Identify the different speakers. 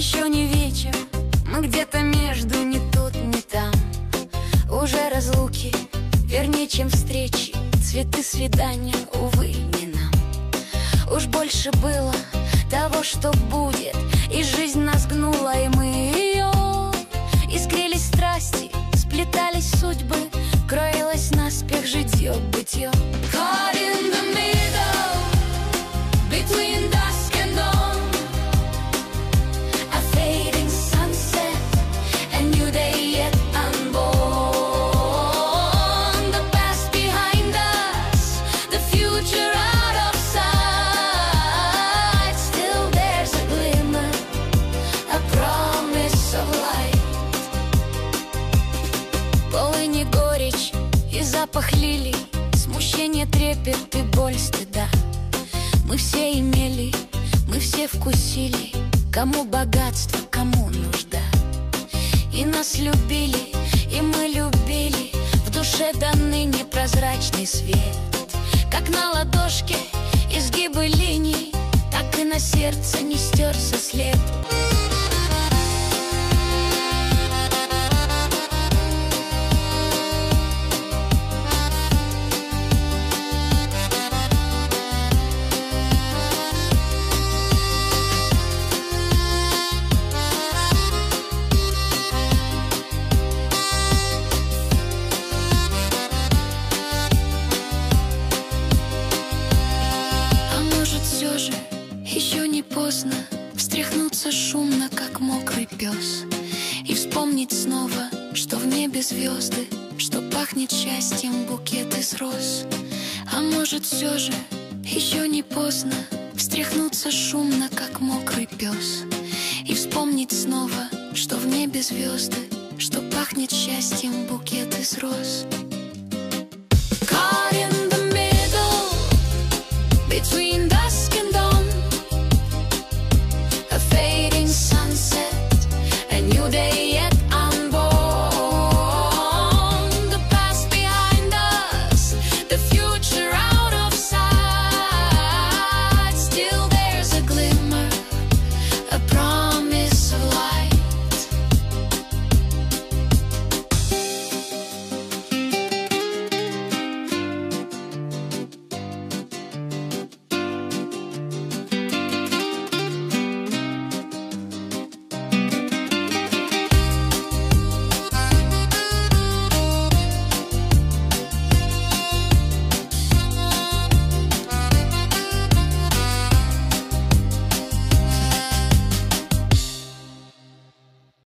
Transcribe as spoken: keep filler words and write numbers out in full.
Speaker 1: Еще не вечер, мы где-то между, ни тут, ни там. Уже разлуки, вернее, чем встречи. Цветы свидания, увы, не нам. Уж больше было того, что будет, и жизнь нас гнула, и мы ее. Искрились страсти, сплетались судьбы, кроилось наспех житье-бытье. Caught in the middle, between dusk and dawn, a fading sunset, a new day yet unborn. The past behind us, the future out of sight. Still there's a glimmer, a promise of light. Полыни горечь и запах лилий, смущение, трепет и боль стыда. Мы все имели, мы все вкусили, кому богатство, кому нужда. И нас любили, и мы любили, в душе до ныне прозрачный свет. Как на ладошке изгибы линий, так и на сердце не стерся след. Все же еще не поздно встряхнуться шумно, как мокрый пес, и вспомнить снова, что в небе звезды, что пахнет счастьем букет из роз. А может, все же еще не поздно встряхнуться шумно, как мокрый пес, и вспомнить снова, что в небе звезды, что пахнет счастьем букет из роз.